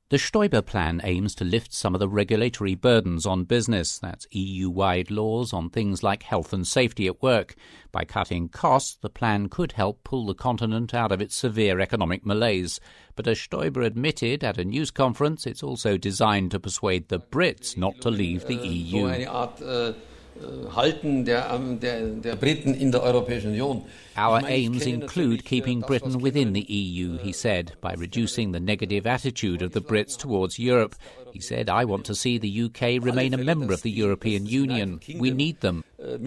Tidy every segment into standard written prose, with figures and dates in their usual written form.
The Stoiber plan aims to lift some of the regulatory burdens on business. That's EU-wide laws on things like health and safety at work. By cutting costs, the plan could help pull the continent out of its severe economic malaise. But as Stoiber admitted at a news conference, it's also designed to persuade the Brits not to leave the EU. Our aims include keeping Britain within the EU, he said, by reducing the negative attitude of the Brits towards Europe. He said, I want to see the UK remain a member of the European Union. We need them.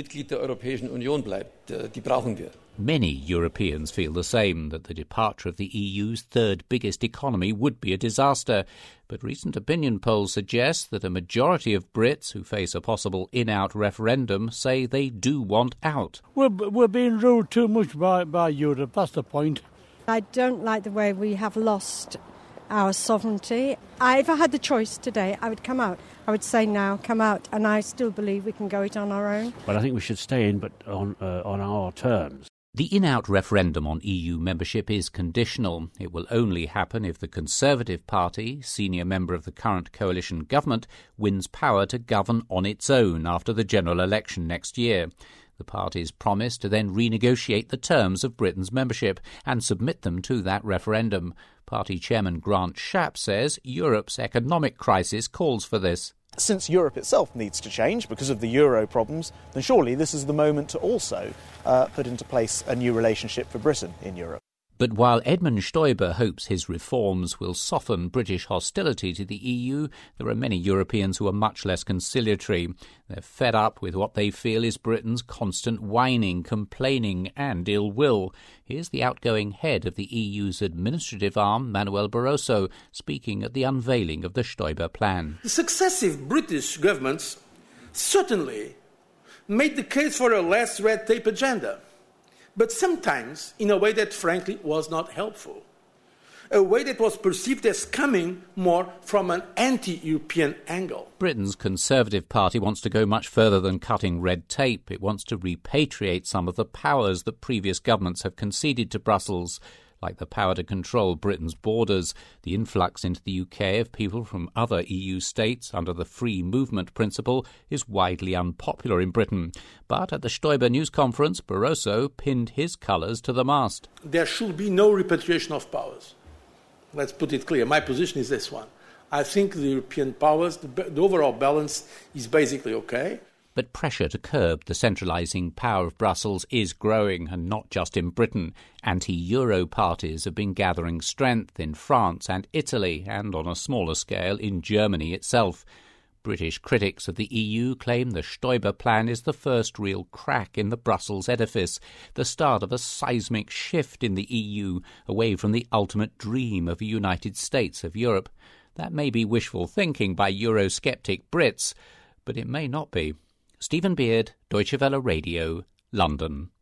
Many Europeans feel the same, that the departure of the EU's third biggest economy would be a disaster. But recent opinion polls suggest that a majority of Brits who face a possible in-out referendum say they do want out. We're being ruled too much by Europe, that's the point. I don't like the way we have lost our sovereignty. If I had the choice today, I would come out. I would say now, come out, and I still believe we can go it on our own. But I think we should stay in, but on our terms. The in-out referendum on EU membership is conditional. It will only happen if the Conservative Party, senior member of the current coalition government, wins power to govern on its own after the general election next year. The parties promise to then renegotiate the terms of Britain's membership and submit them to that referendum. Party chairman Grant Shapps says Europe's economic crisis calls for this. Since Europe itself needs to change because of the euro problems, then surely this is the moment to also put into place a new relationship for Britain in Europe. But while Edmund Stoiber hopes his reforms will soften British hostility to the EU, there are many Europeans who are much less conciliatory. They're fed up with what they feel is Britain's constant whining, complaining and ill will. Here's the outgoing head of the EU's administrative arm, Manuel Barroso, speaking at the unveiling of the Stoiber plan. The successive British governments certainly made the case for a less red tape agenda, but sometimes in a way that frankly was not helpful, a way that was perceived as coming more from an anti-European angle. Britain's Conservative Party wants to go much further than cutting red tape. It wants to repatriate some of the powers that previous governments have conceded to Brussels, like the power to control Britain's borders. The influx into the UK of people from other EU states under the free movement principle is widely unpopular in Britain. But at the Stoiber news conference, Barroso pinned his colours to the mast. There should be no repatriation of powers. Let's put it clear. My position is this one. I think the European powers, the overall balance is basically okay. But pressure to curb the centralising power of Brussels is growing, and not just in Britain. Anti-Euro parties have been gathering strength in France and Italy, and on a smaller scale in Germany itself. British critics of the EU claim the Stoiber plan is the first real crack in the Brussels edifice, the start of a seismic shift in the EU away from the ultimate dream of a United States of Europe. That may be wishful thinking by Eurosceptic Brits, but it may not be. Stephen Beard, Deutsche Welle Radio, London.